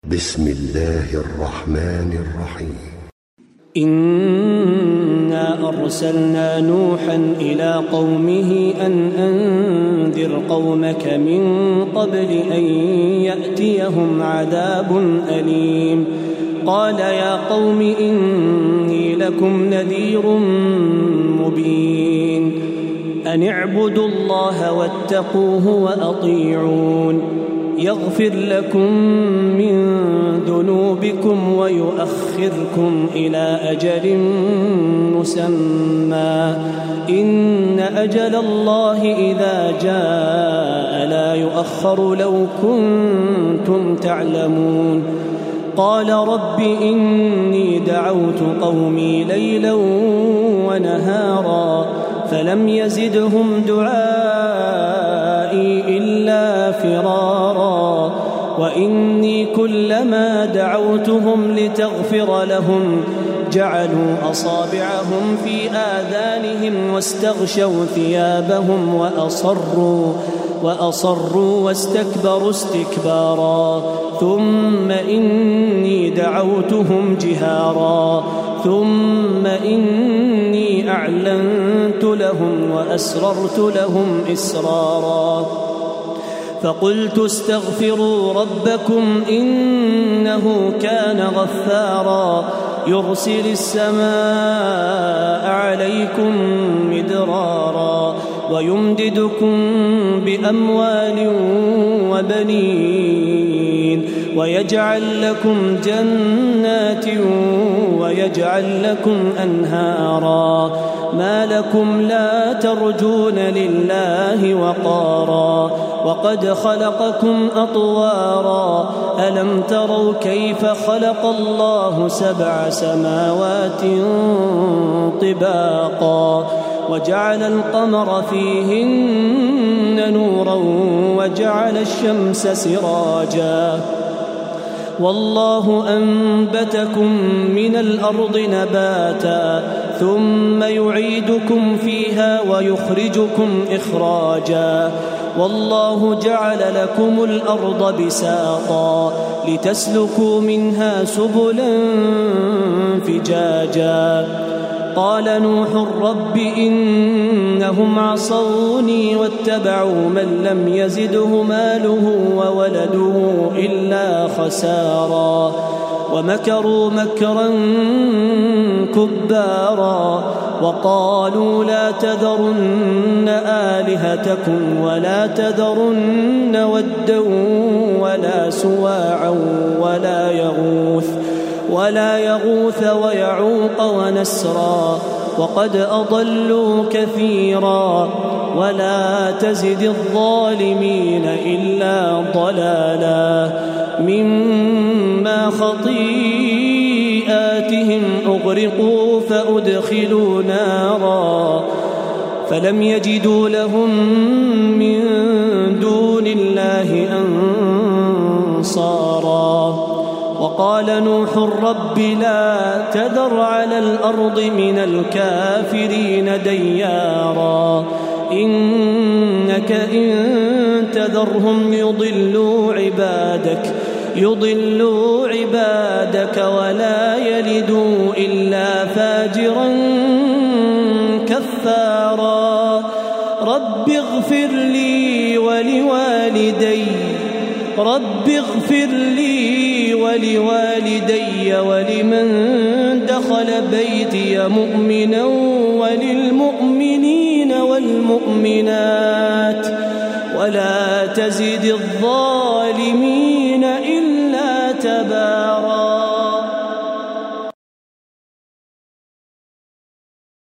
بسم الله الرحمن الرحيم. إنا أرسلنا نوحا إلى قومه أن أنذر قومك من قبل أن يأتيهم عذاب أليم. قال يا قوم إني لكم نذير مبين أن اعبدوا الله واتقوه وأطيعون يغفر لكم من ذنوبكم ويؤخركم إلى أجل مسمى إن أجل الله إذا جاء لا يؤخر لو كنتم تعلمون. قال رب إني دعوت قومي ليلا ونهارا فلم يزدهم دعائي إلا فرارا وإني كلما دعوتهم لتغفر لهم جعلوا أصابعهم في آذانهم واستغشوا ثيابهم وأصروا واستكبروا استكبارا ثم إني دعوتهم جهارا ثم إني أعلنت لهم وأسررت لهم إسرارا فقلت استغفروا ربكم إنه كان غفارا يرسل السماء عليكم مدرارا ويمددكم بأموال وبنين ويجعل لكم جنات ويجعل لكم أنهارا ما لكم لا ترجون لله وقارا وقد خلقكم أطوارا ألم تروا كيف خلق الله 7 سماوات طباقا وجعل القمر فيهن نورا وجعل الشمس سراجا والله أنبتكم من الأرض نباتا ثم يعيدكم فيها ويخرجكم إخراجا والله جعل لكم الأرض بساطا لتسلكوا منها سبلا فجاجا قال نوح رب إنهم عصوني واتبعوا من لم يزده ماله وولده إلا خسارا ومكروا مكرا كبارا وقالوا لا تذرن آلهتكم ولا تذرن ودا ولا سواعا ولا يغوث ويعوق ونسرا وقد أضلوا كثيرا ولا تزد الظالمين إلا ضلالا مما خطيئاتهم أغرقوا فأدخلوا نارا فلم يجدوا لهم من دون الله أنصارا وقال نوح رب لا تذر على الأرض من الكافرين ديارا إنك إن تذرهم يضلوا عبادك ولا يلدوا إلا فاجرا كفارا رب اغفر لي ولوالدي ولمن دخل بيتي مؤمنا وللمؤمنين والمؤمنات ولا تزد الظالمين إلا تبارا.